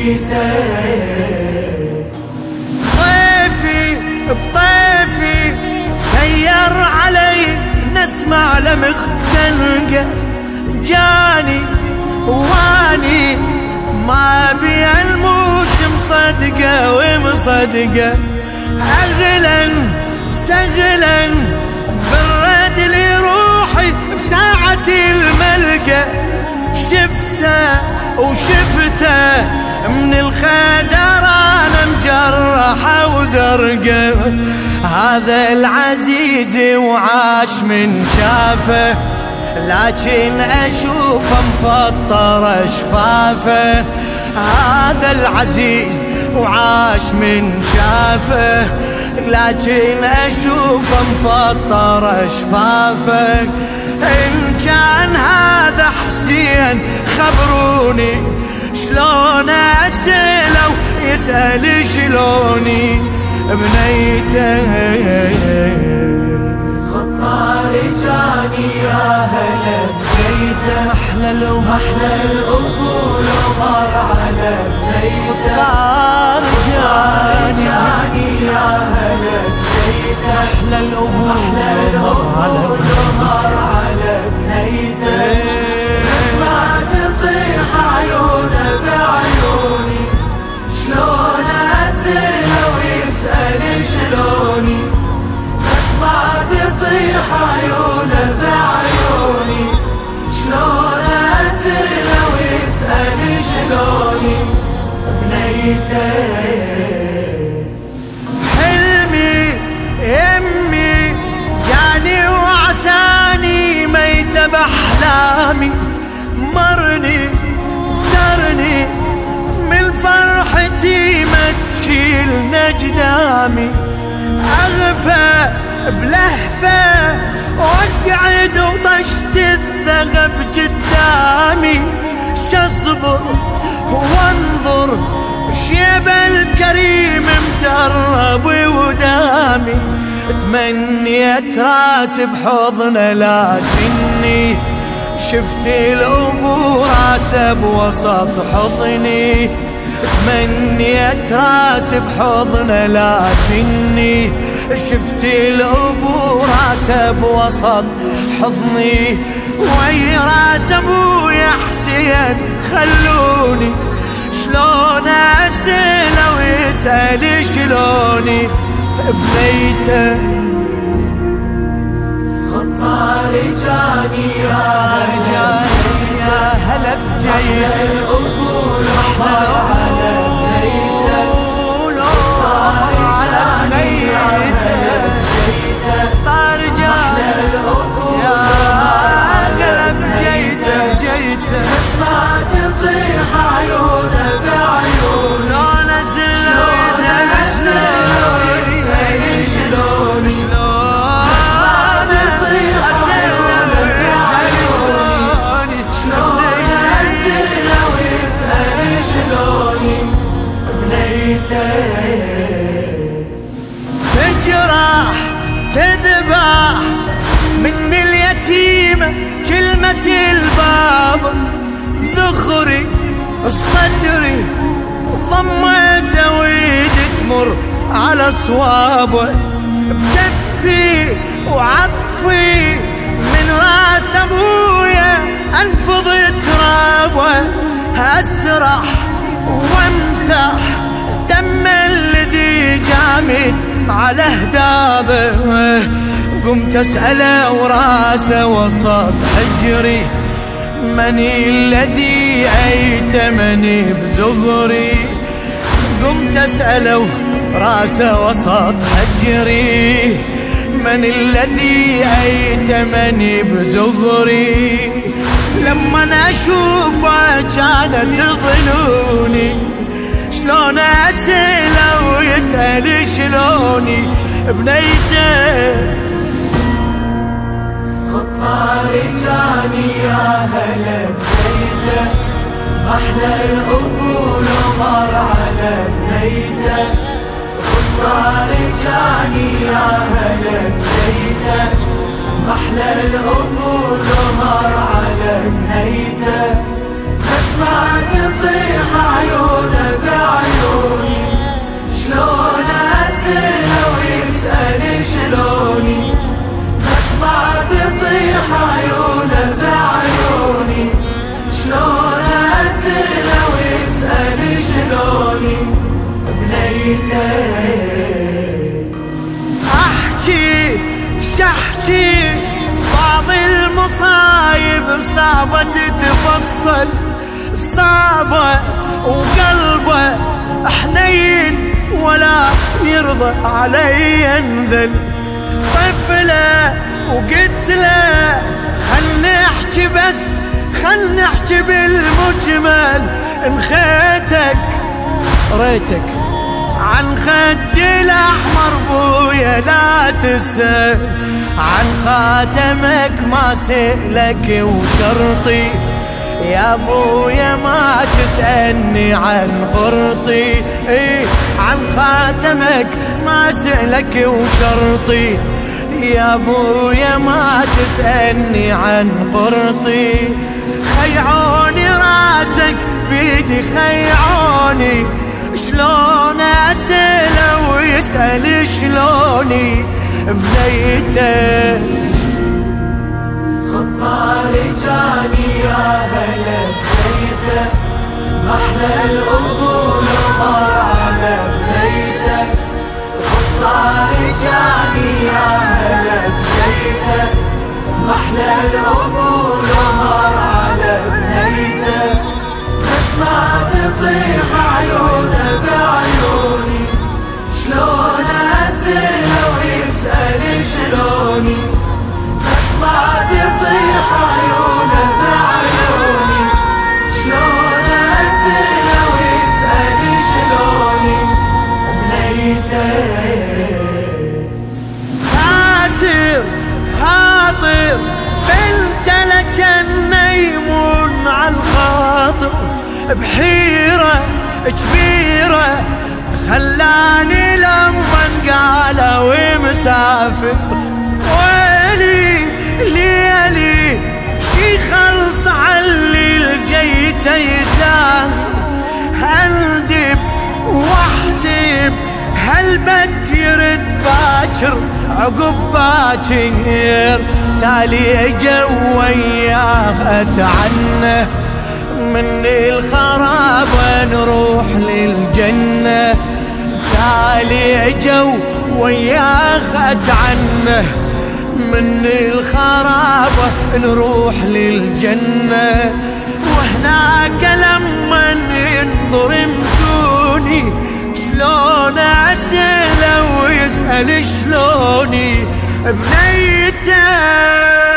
بنيته. ضيفي بطيفي سير علي نسمع لمخ تلقى جاني واني ما بي الموش مصدقه ومصدقه. اغلا سهلا برد لي روحي بساعة الملقى. شفته وشفته من الخزران مجرحة وزرقة. هذا العزيز وعاش من شافه لكن أشوفه مفطر شفافه. هذا العزيز وعاش من شافه لكن أشوفه مفطر شفافه. إن كان هذا حسين خبروني شلون أسأله ويسأل شلوني بنيته. خطار جاني يا هلا بنيته. أحلى القبول ومر على بنيته. خطار جاني يا هلا بنيته. أحلى القبول ومر على بنيته. اسمع تطيح عيونه بعيوني شلون أسأله ويسأل شلوني. اسمع تطيح عيونه بعيوني شلون أسأله ويسأل شلوني بنيته. حلمي يمي جاني وعساني ميت بأحلامي. مرني سرني من فرحتي ما تشيل نجدامي. أغفى بلهفة واقعد وطشت الذهب قدامي. شصبر وانظر شيب الكريم مترب ودامي. تمنيت راس بحضنه لكني شفت الأبو راسه بوسط حضني. تمنيت راس بحضنه لكني شفت الأبو راسه بوسط حضني. وي راس أبويا حسين خلوني شلون أسأله ويسأل شلوني بنيته. خطار جاني يا هلا بجيته. القبول ومر على بنيته. خطار جاني يا هلا بجيته. طار جاني القبول هلا بجيته. اسمع تطيح عيونه بعيونه شلون أسأله ويسأل شلوني. شلون تطيح عيونه بعيوني شلون أسأله ويسأل شلوني بنيته. تجرح تذبح من اليتيمة كلمة الباب. ذخري الصدري ضمته ويد تمر على صوابه. بكفي وعطفي من راس أبويا أنفض ترابه. أسرح وامسح دم الذي جامد على هدابه. قمت أسأله وراسه وسط حجري من الذي أيتمني بزغري. قمت أسأله راسه وسط حجري من الذي أيتمني بزغري. لما أشوفه كانت ظنوني شلون أسأله ويسأل شلوني بنيته. خطار جاني يا هلا بنيته. محلى القبول ومر على بنيته. خطار جاني يا هلا بنيته. محلى القبول ومر على بنيته. بسمع تطيح عيونه بعيوني، شلون أسأله ويسأل شلوني، بسمع تطيح عيونه بعيوني، شلون أسأله ويسأل شلوني بنيته. احكي شحكي بعض المصايب صعبة تتفصل، صعبة وقلبه حنين ولا يرضى علي انذل. طفله وقلت له خلني احكي بس خلني احكي بالمجمل، انخيتك ريتك عن خدي الاحمر بويا لا تسأل، عن خاتمك ما سألك وشرطي يا ابويا ما تسألني عن قرطي، عن خاتمك ما سألك وشرطي يا ابويا ما تسألني عن قرطي. خيعوني راسك بيدي خيعوني، شلون أسأله ويسأل شلوني بنيته. خطاري جاني يا هلا بنيته، محلى القبول ومر على بنيته. خطاري جاني يا هلا بنيته، محلى القبول ومر على بنيته. بسمع تطيح عيونه بعيوني، شلون أسأله ويسأل شلوني، بسمع تطيح عيونه بعيوني، شلون أسأله ويسأل شلوني بنيته. كاسر خاطر بنت لك النيمون على الخاطر، بحيرة كبيرة خلاني لما قالوا مسافر. ويلي ليلي شي خلص علي الجيته يسافر، هندب واحسب هالبت يرد باكر عقب باكر. تالي اجوا وياه اتعنه من الخراب نروح للجنة، تالي اجوا وياه اتعنه من الخراب نروح للجنة. وهناك لما ينظر مدوني شلون أسأله ويسأل شلوني بنيته.